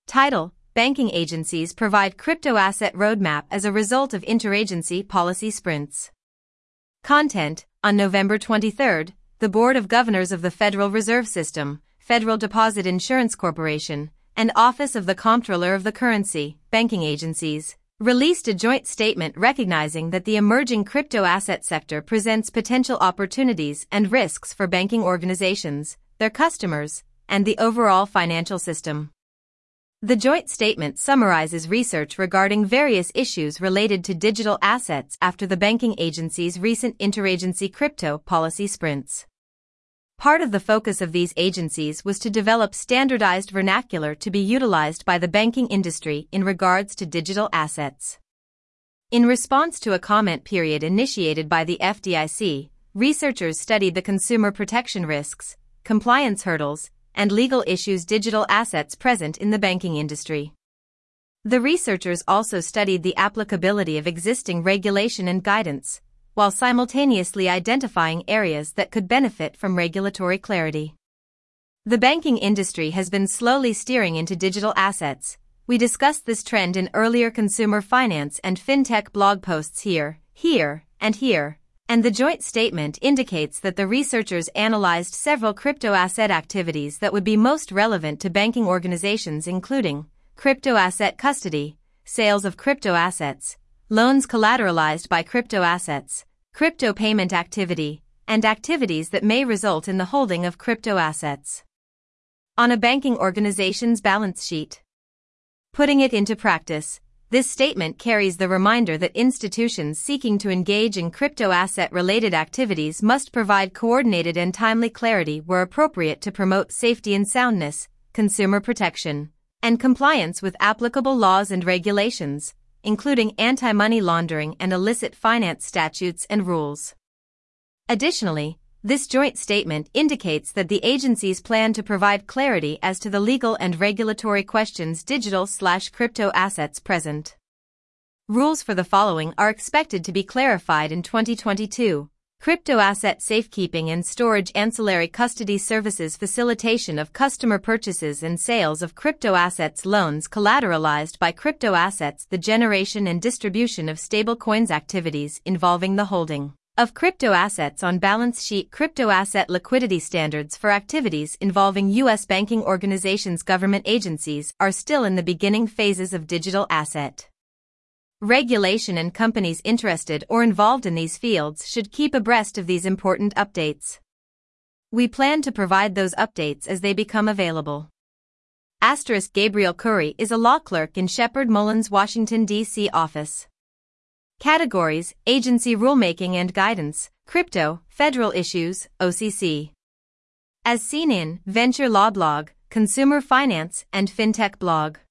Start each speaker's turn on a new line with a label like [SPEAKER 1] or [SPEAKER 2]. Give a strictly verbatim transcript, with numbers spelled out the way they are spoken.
[SPEAKER 1] Title: Banking agencies provide crypto asset roadmap as a result of interagency policy sprints. Content: On November twenty-third, the Board of Governors of the Federal Reserve System, Federal Deposit Insurance Corporation, and Office of the Comptroller of the Currency, banking agencies, released a joint statement recognizing that the emerging crypto asset sector presents potential opportunities and risks for banking organizations, their customers, and the overall financial system. The joint statement summarizes research regarding various issues related to digital assets after the banking agency's recent interagency crypto policy sprints. Part of the focus of these agencies was to develop standardized vernacular to be utilized by the banking industry in regards to digital assets. In response to a comment period initiated by the F D I C, researchers studied the consumer protection risks, compliance hurdles, and legal issues digital assets present in the banking industry. The researchers also studied the applicability of existing regulation and guidance, while simultaneously identifying areas that could benefit from regulatory clarity. The banking industry has been slowly steering into digital assets. We discussed this trend in earlier consumer finance and fintech blog posts here, here, and here. And the joint statement indicates that the researchers analyzed several crypto asset activities that would be most relevant to banking organizations, including crypto asset custody, sales of crypto assets, loans collateralized by crypto assets, crypto payment activity, and activities that may result in the holding of crypto assets on a banking organization's balance sheet. Putting it into practice, this statement carries the reminder that institutions seeking to engage in crypto asset-related activities must provide coordinated and timely clarity where appropriate to promote safety and soundness, consumer protection, and compliance with applicable laws and regulations, including anti-money laundering and illicit finance statutes and rules. Additionally, this joint statement indicates that the agencies plan to provide clarity as to the legal and regulatory questions digital/crypto assets present. Rules for the following are expected to be clarified in twenty twenty-two. Crypto asset safekeeping and storage, ancillary custody services, facilitation of customer purchases and sales of crypto assets, loans collateralized by crypto assets, the generation and distribution of stablecoins, activities involving the holding of crypto assets on balance sheet, crypto asset liquidity standards for activities involving U S banking organizations. Government agencies are still in the beginning phases of digital asset regulation, and companies interested or involved in these fields should keep abreast of these important updates. We plan to provide those updates as they become available. Asterisk Gabriel Curry is a law clerk in Shepard Mullins, Washington, D C office. Categories: Agency Rulemaking and Guidance, Crypto, Federal Issues, O C C. As seen in Venture Law Blog, Consumer Finance and Fintech Blog.